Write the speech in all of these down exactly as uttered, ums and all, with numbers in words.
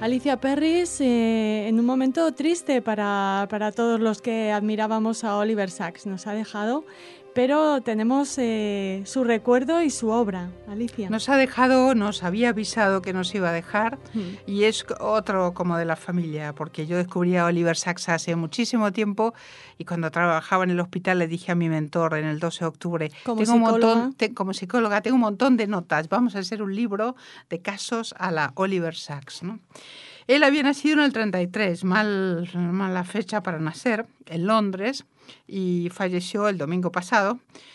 Alicia Perris, eh, en un momento triste para, para todos los que admirábamos a Oliver Sacks, nos ha dejado, pero tenemos eh, su recuerdo y su obra, Alicia. Nos ha dejado, nos había avisado que nos iba a dejar hmm. y es otro como de la familia, porque yo descubrí a Oliver Sacks hace muchísimo tiempo y cuando trabajaba en el hospital le dije a mi mentor en el doce de octubre, como tengo un psicóloga, montón, te, como psicóloga, tengo un montón de notas, vamos a hacer un libro de casos a la Oliver Sacks, ¿no? Él había nacido en el treinta y tres, mal, mala fecha para nacer, en Londres, y falleció el domingo pasado.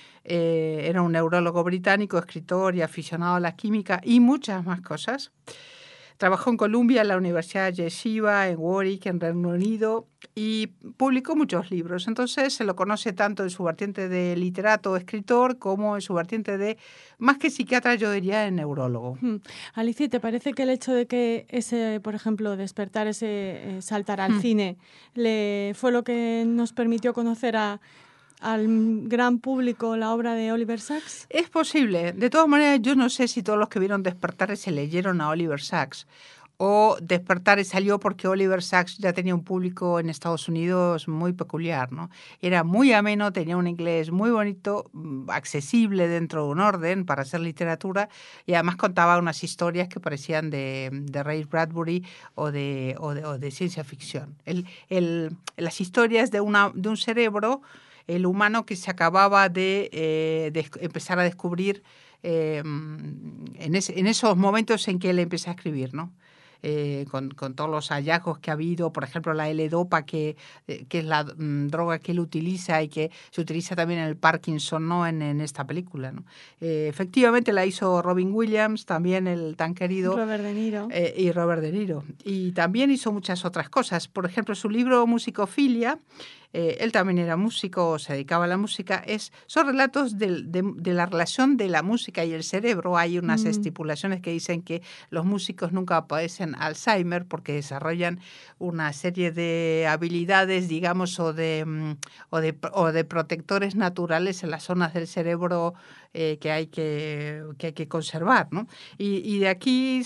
Eh, era un neurólogo británico, escritor y aficionado a la química y muchas más cosas. Trabajó en Columbia, en la Universidad Yeshiva, en Warwick, en Reino Unido, y publicó muchos libros. Entonces se lo conoce tanto en su vertiente de literato o escritor como en su vertiente de, más que psiquiatra, yo diría, de neurólogo. Hmm. Alicia, ¿te parece que el hecho de que ese, por ejemplo, despertar, ese eh, saltar al hmm. cine, le fue lo que nos permitió conocer a al gran público la obra de Oliver Sacks? Es posible. De todas maneras, yo no sé si todos los que vieron Despertar se leyeron a Oliver Sacks o Despertar salió porque Oliver Sacks ya tenía un público en Estados Unidos muy peculiar, ¿no? Era muy ameno, tenía un inglés muy bonito, accesible dentro de un orden para hacer literatura y además contaba unas historias que parecían de, de Ray Bradbury o de, o de, o de ciencia ficción. El, el, las historias de, una, de un cerebro, el humano que se acababa de, eh, de empezar a descubrir eh, en, ese, en esos momentos en que él empezó a escribir, ¿no? Eh, con, con todos los hallazgos que ha habido, por ejemplo, la L-Dopa, que, eh, que es la mm, droga que él utiliza y que se utiliza también en el Parkinson, ¿no? en, en esta película, ¿no? Eh, efectivamente la hizo Robin Williams, también el tan querido Robert De Niro. Eh, y Robert De Niro. Y también hizo muchas otras cosas. Por ejemplo, su libro Musicofilia, eh, él también era músico, se dedicaba a la música, es, son relatos de, de, de la relación de la música y el cerebro. Hay unas mm. estipulaciones que dicen que los músicos nunca padecen Alzheimer porque desarrollan una serie de habilidades, digamos, o de, o de, o de protectores naturales en las zonas del cerebro eh, que, hay que, que hay que conservar, ¿no? Y, y de aquí,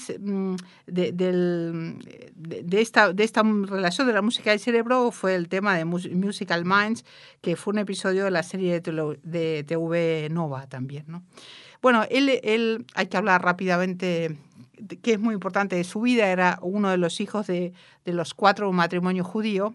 de, del, de, de, esta, de esta relación de la música y el cerebro fue el tema de Musical Minds, que fue un episodio de la serie de, de T V Nova también, ¿no? Bueno, él, él, hay que hablar rápidamente, que es muy importante de su vida, era uno de los hijos de, de los cuatro de un matrimonio judío,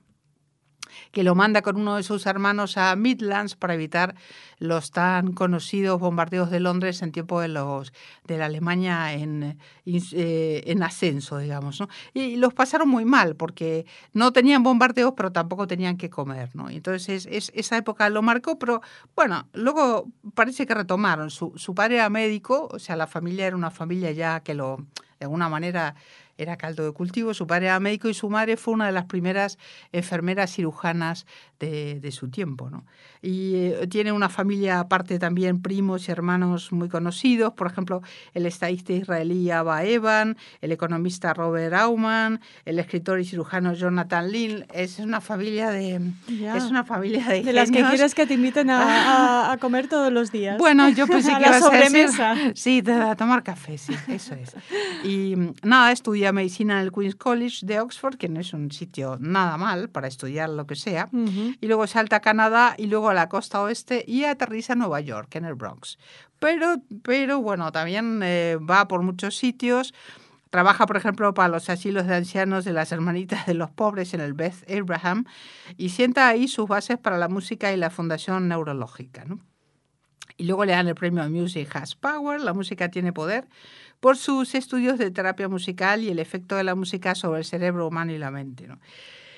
que lo manda con uno de sus hermanos a Midlands para evitar los tan conocidos bombardeos de Londres en tiempo de los de la Alemania en, eh, en ascenso, digamos, ¿no? Y los pasaron muy mal porque no tenían bombardeos, pero tampoco tenían que comer, ¿no? Entonces es, esa época lo marcó, pero bueno, luego parece que retomaron. Su, su padre era médico, o sea, la familia era una familia ya que lo, de alguna manera, era caldo de cultivo. Su padre era médico y su madre fue una de las primeras enfermeras cirujanas de, de su tiempo, ¿no? Y eh, tiene una familia aparte también, primos y hermanos muy conocidos, por ejemplo, el estadista israelí Abba Eban, el economista Robert Aumann, el escritor y cirujano Jonathan Lind. Es una familia de, ya. es una familia de, de las que quieres que te inviten a, a, a comer todos los días. Bueno, yo pensé a que la ibas sobremesa. a decir, sí, a tomar café, sí, eso es. Y nada, estudia medicina en el Queen's College de Oxford, que no es un sitio nada mal para estudiar lo que sea, uh-huh. y luego salta a Canadá y luego a la costa oeste y aterriza en Nueva York, en el Bronx. Pero, pero bueno, también eh, va por muchos sitios. Trabaja, por ejemplo, para los asilos de ancianos de las Hermanitas de los Pobres en el Beth Abraham y sienta ahí sus bases para la música y la Fundación Neurológica, ¿no? Y luego le dan el premio Music Has Power, la música tiene poder, por sus estudios de terapia musical y el efecto de la música sobre el cerebro humano y la mente, ¿no?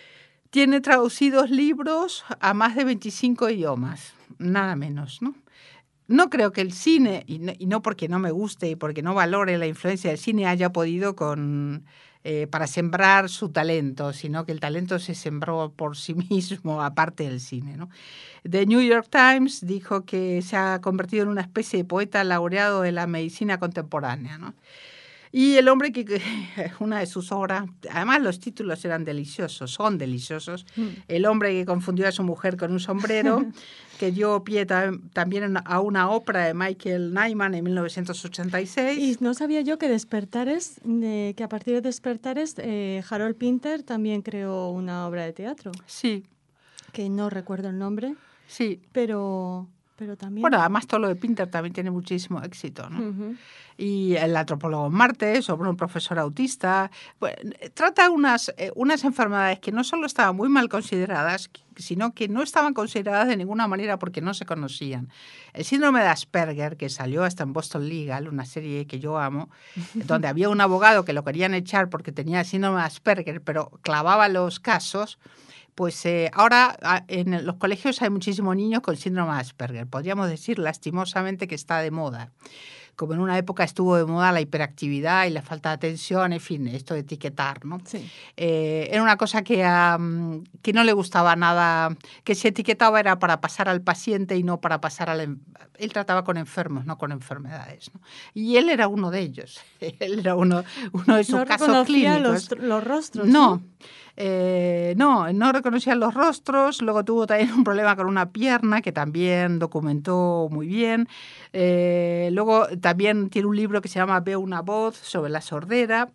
Tiene traducidos libros a más de veinticinco idiomas, nada menos, ¿no? No creo que el cine, y no, y no porque no me guste y porque no valore la influencia del cine, haya podido con... Eh, para sembrar su talento, sino que el talento se sembró por sí mismo, aparte del cine, ¿no? The New York Times dijo que se ha convertido en una especie de poeta laureado de la medicina contemporánea, ¿no? Y el hombre que, que una de sus obras, además los títulos eran deliciosos, son deliciosos. Mm. El hombre que confundió a su mujer con un sombrero, que dio pie ta, también a una ópera de Michael Nyman en mil novecientos ochenta y seis. Y no sabía yo que Despertares, de, que a partir de Despertares, eh, Harold Pinter también creó una obra de teatro. Sí. Que no recuerdo el nombre. Sí. Pero... Pero también... Bueno, además todo lo de Pinter también tiene muchísimo éxito, ¿no? Uh-huh. Y El antropólogo en Marte, sobre un profesor autista. Bueno, trata unas, eh, unas enfermedades que no solo estaban muy mal consideradas, sino que no estaban consideradas de ninguna manera porque no se conocían. El síndrome de Asperger, que salió hasta en Boston Legal, una serie que yo amo, donde había un abogado que lo querían echar porque tenía el síndrome de Asperger, pero clavaba los casos. Pues eh, ahora en los colegios hay muchísimos niños con síndrome de Asperger. Podríamos decir lastimosamente que está de moda. Como en una época estuvo de moda la hiperactividad y la falta de atención, en fin, esto de etiquetar, ¿no? Sí. Eh, era una cosa que, um, que no le gustaba nada, que se etiquetaba era para pasar al paciente y no para pasar al... Él trataba con enfermos, no con enfermedades, ¿no? Y él era uno de ellos. Él era uno, uno de sus no casos clínicos. Los, los rostros, No. ¿no? Eh, no, no reconocía los rostros, luego tuvo también un problema con una pierna que también documentó muy bien. Eh, luego también tiene un libro que se llama Veo una voz sobre la sordera.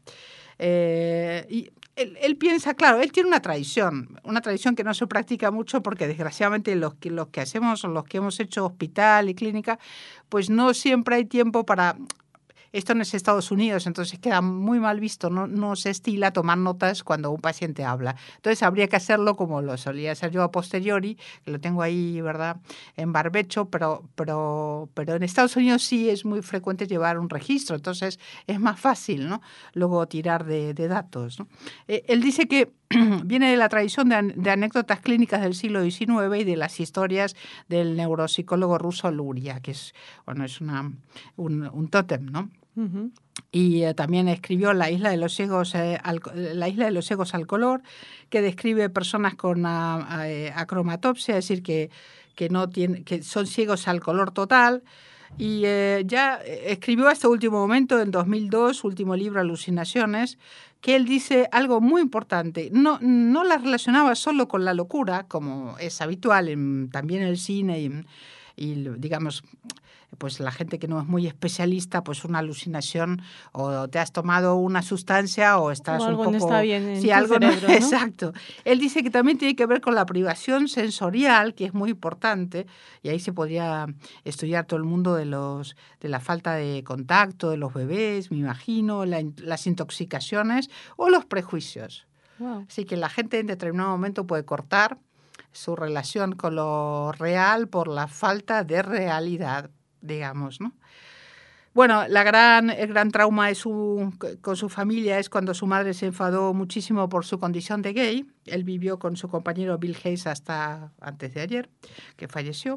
Eh, y él, él piensa, claro, él tiene una tradición, una tradición que no se practica mucho porque desgraciadamente los que, los que hacemos, los que hemos hecho hospital y clínica, pues no siempre hay tiempo para... Esto no es Estados Unidos, entonces queda muy mal visto, no, no se estila tomar notas cuando un paciente habla. Entonces habría que hacerlo como lo solía hacer yo a posteriori, que lo tengo ahí, ¿verdad?, en barbecho, pero, pero, pero en Estados Unidos sí es muy frecuente llevar un registro, entonces es más fácil, ¿no?, luego tirar de, de datos, ¿no? Eh, él dice que viene de la tradición de, de anécdotas clínicas del siglo diecinueve y de las historias del neuropsicólogo ruso Luria, que es, bueno, es una, un, un tótem, ¿no? Uh-huh. Y eh, también escribió La isla de los ciegos eh, al, La isla de los ciegos al color, que describe personas con a, a, acromatopsia, es decir, que, que, no tiene, que son ciegos al color total. Y eh, ya escribió hasta último momento, en dos mil dos, su último libro, Alucinaciones, que él dice algo muy importante. No, no la relacionaba solo con la locura, como es habitual en, también en el cine y, y digamos... pues la gente que no es muy especialista, pues una alucinación, o te has tomado una sustancia o estás o algo un poco... no está bien en sí, tu algo cerebro, no... ¿no? Exacto. Él dice que también tiene que ver con la privación sensorial, que es muy importante, y ahí se podría estudiar todo el mundo de los de la falta de contacto de los bebés, me imagino, la, las intoxicaciones o los prejuicios. Wow. Así que la gente en determinado momento puede cortar su relación con lo real por la falta de realidad, digamos, ¿no? Bueno, la gran, el gran trauma de su, con su familia es cuando su madre se enfadó muchísimo por su condición de gay. Él vivió con su compañero Bill Hayes hasta antes de ayer, que falleció.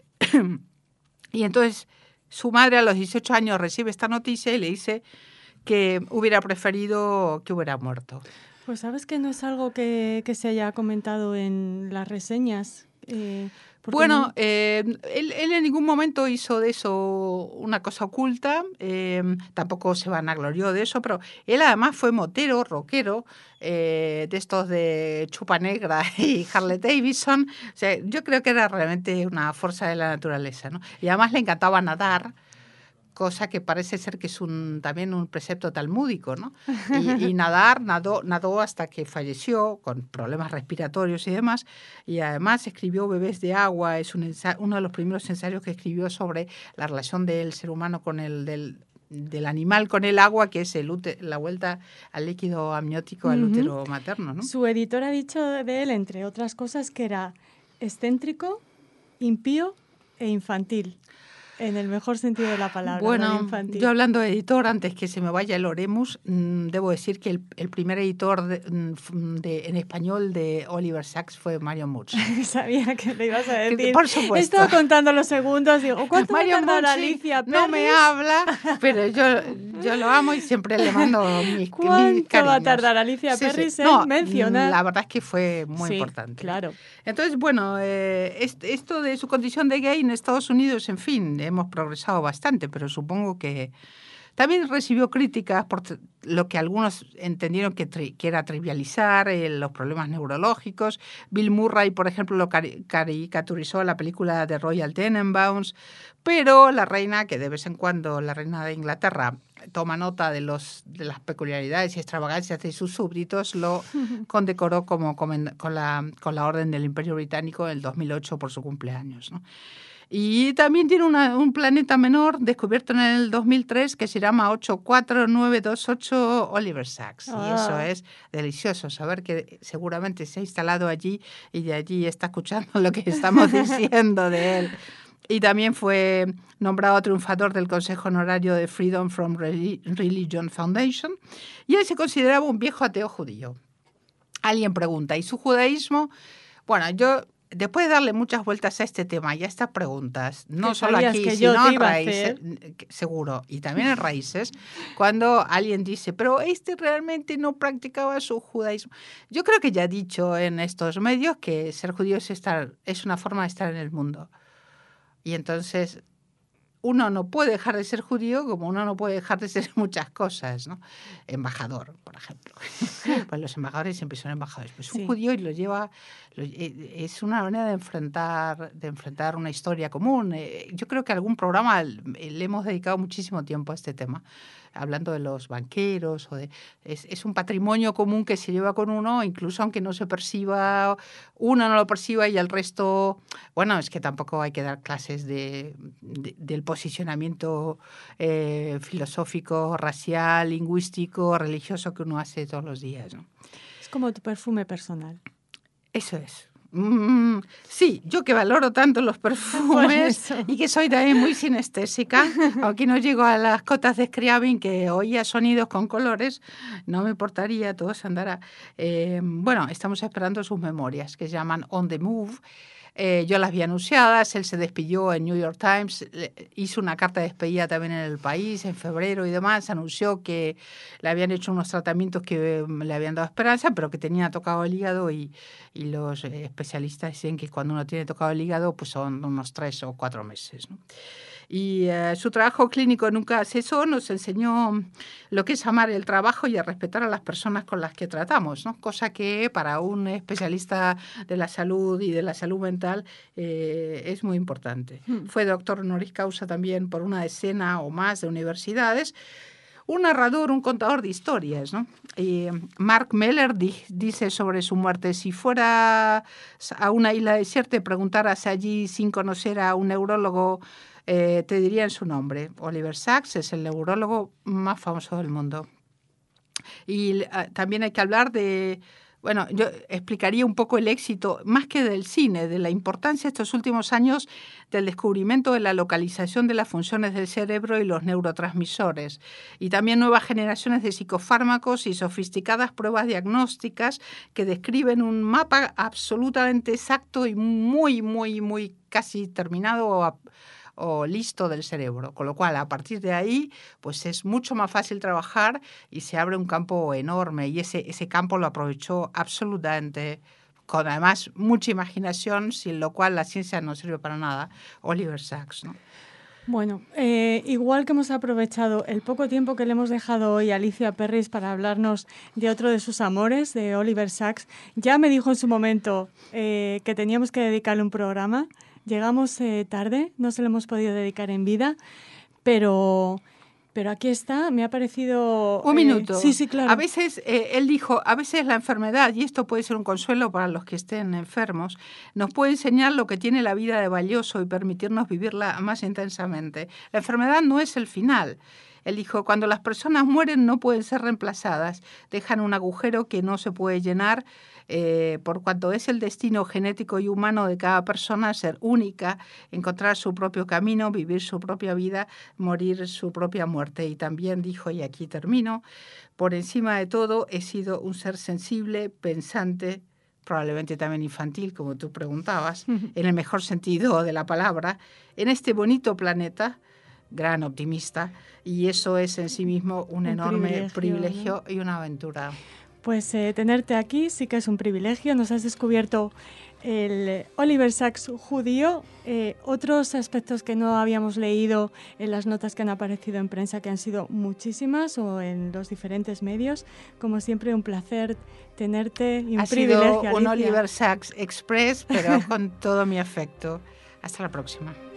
Y entonces su madre a los dieciocho años recibe esta noticia y le dice que hubiera preferido que hubiera muerto. Pues sabes que no es algo que, que se haya comentado en las reseñas. Eh, Bueno, no... eh, él, él en ningún momento hizo de eso una cosa oculta, eh, tampoco se vanaglorió de eso, pero él además fue motero, rockero, eh, de estos de Chupa Negra y Harley Davidson. O sea, yo creo que era realmente una fuerza de la naturaleza, ¿no? Y además le encantaba nadar, cosa que parece ser que es un, también un precepto talmúdico, ¿no? Y, y nadar, nadó, nadó hasta que falleció, con problemas respiratorios y demás, y además escribió Bebés de agua, es un ensayo, uno de los primeros ensayos que escribió sobre la relación del ser humano con el del, del animal con el agua, que es el útero, la vuelta al líquido amniótico al uh-huh. útero materno, ¿no? Su editor ha dicho de él, entre otras cosas, que era excéntrico, impío e infantil. En el mejor sentido de la palabra. Bueno, infantil. Yo hablando de editor, antes que se me vaya el Oremus, mmm, debo decir que el, el primer editor de, de, en español de Oliver Sacks fue Mario Mutch. Sabía que le ibas a decir. Por supuesto. Estaba contando los segundos, digo, ¿cuánto Mario va a tardar Mutch, Alicia Perris? No me habla, pero yo, yo lo amo y siempre le mando mis, ¿Cuánto mis cariños. va a tardar Alicia sí, Perris sí. en no, mencionar? La verdad es que fue muy sí, importante. Claro. Entonces, bueno, eh, esto de su condición de gay en Estados Unidos, en fin, hemos progresado bastante, pero supongo que También recibió críticas por lo que algunos entendieron que, tri- que era trivializar eh, los problemas neurológicos. Bill Murray, por ejemplo, lo cari- caricaturizó en la película de Royal Tenenbaums, pero la reina, que de vez en cuando la reina de Inglaterra toma nota de, los, de las peculiaridades y extravagancias de sus súbditos, lo condecoró como, comen- con, la, con la Orden del Imperio Británico en el dos mil ocho por su cumpleaños, ¿no? Y también tiene una, un planeta menor descubierto en el dos mil tres que se llama ocho cuatro nueve dos ocho Oliver Sacks. Ah. Y eso es delicioso, saber que seguramente se ha instalado allí y de allí está escuchando lo que estamos diciendo de él. Y también fue nombrado triunfador del Consejo Honorario de Freedom from Religion Foundation. Y él se consideraba un viejo ateo judío. Alguien pregunta, ¿y su judaísmo? Bueno, yo... Después de darle muchas vueltas a este tema y a estas preguntas, no solo aquí, sino en raíces, seguro, y también en raíces, cuando alguien dice, pero este realmente no practicaba su judaísmo. Yo creo que ya he dicho en estos medios que ser judío es, estar, es una forma de estar en el mundo. Y entonces uno no puede dejar de ser judío como uno no puede dejar de ser muchas cosas, ¿no? Embajador, por ejemplo. Pues los embajadores siempre son embajadores. Pues un sí. judío y lo lleva... Lo, es una manera de enfrentar, de enfrentar una historia común. Yo creo que algún programa le hemos dedicado muchísimo tiempo a este tema, hablando de los banqueros. O de, es, es un patrimonio común que se lleva con uno, incluso aunque no se perciba, uno no lo perciba y el resto... Bueno, es que tampoco hay que dar clases de, de, del posicionamiento eh, filosófico, racial, lingüístico, religioso que uno hace todos los días, ¿no? Es como tu perfume personal. Eso es. Mm, sí, yo que valoro tanto los perfumes y que soy también muy sinestésica, aunque no llego a las cotas de Scriabin que oía sonidos con colores, no me importaría, todo se andará. Eh, bueno, estamos esperando sus memorias que se llaman On the Move. Eh, yo las vi anunciadas, él se despidió en New York Times, hizo una carta de despedida también en El País en febrero y demás, anunció que le habían hecho unos tratamientos que le habían dado esperanza, pero que tenía tocado el hígado y, y los especialistas dicen que cuando uno tiene tocado el hígado pues son unos tres o cuatro meses, ¿no? Y uh, su trabajo clínico nunca cesó, nos enseñó lo que es amar el trabajo y a respetar a las personas con las que tratamos, ¿no? Cosa que para un especialista de la salud y de la salud mental eh, es muy importante. Mm. Fue doctor honoris causa también por una decena o más de universidades. Un narrador, un contador de historias, ¿no? Y Mark Meller di, dice sobre su muerte, si fuera a una isla desierta y preguntaras allí sin conocer a un neurólogo, eh, te dirían su nombre. Oliver Sacks es el neurólogo más famoso del mundo. Y uh, también hay que hablar de... Bueno, yo explicaría un poco el éxito, más que del cine, de la importancia estos últimos años del descubrimiento de la localización de las funciones del cerebro y los neurotransmisores, y también nuevas generaciones de psicofármacos y sofisticadas pruebas diagnósticas que describen un mapa absolutamente exacto y muy, muy, muy casi terminado a, o listo del cerebro, con lo cual a partir de ahí pues es mucho más fácil trabajar y se abre un campo enorme y ese, ese campo lo aprovechó absolutamente con además mucha imaginación, sin lo cual la ciencia no sirve para nada, Oliver Sacks, ¿no? Bueno, eh, igual que hemos aprovechado el poco tiempo que le hemos dejado hoy a Alicia Perris para hablarnos de otro de sus amores, de Oliver Sacks, ya me dijo en su momento eh, que teníamos que dedicarle un programa. Llegamos eh, tarde, no se lo hemos podido dedicar en vida, pero... Pero aquí está, me ha parecido... Un eh, minuto. Sí, sí, claro. A veces, eh, él dijo, a veces la enfermedad, y esto puede ser un consuelo para los que estén enfermos, nos puede enseñar lo que tiene la vida de valioso y permitirnos vivirla más intensamente. La enfermedad no es el final. Él dijo, cuando las personas mueren no pueden ser reemplazadas, dejan un agujero que no se puede llenar, eh, por cuanto es el destino genético y humano de cada persona ser única, encontrar su propio camino, vivir su propia vida, morir su propia muerte. Y también dijo, y aquí termino, por encima de todo he sido un ser sensible, pensante, probablemente también infantil, como tú preguntabas, uh-huh. en el mejor sentido de la palabra, en este bonito planeta, gran optimista, y eso es en sí mismo un, un enorme privilegio, privilegio ¿no? y una aventura. Pues eh, tenerte aquí sí que es un privilegio, nos has descubierto el Oliver Sacks judío, eh, otros aspectos que no habíamos leído en las notas que han aparecido en prensa, que han sido muchísimas, o en los diferentes medios. Como siempre, un placer tenerte y un ha privilegio. Ha sido un Oliver Sacks Express, pero con todo mi afecto. Hasta la próxima.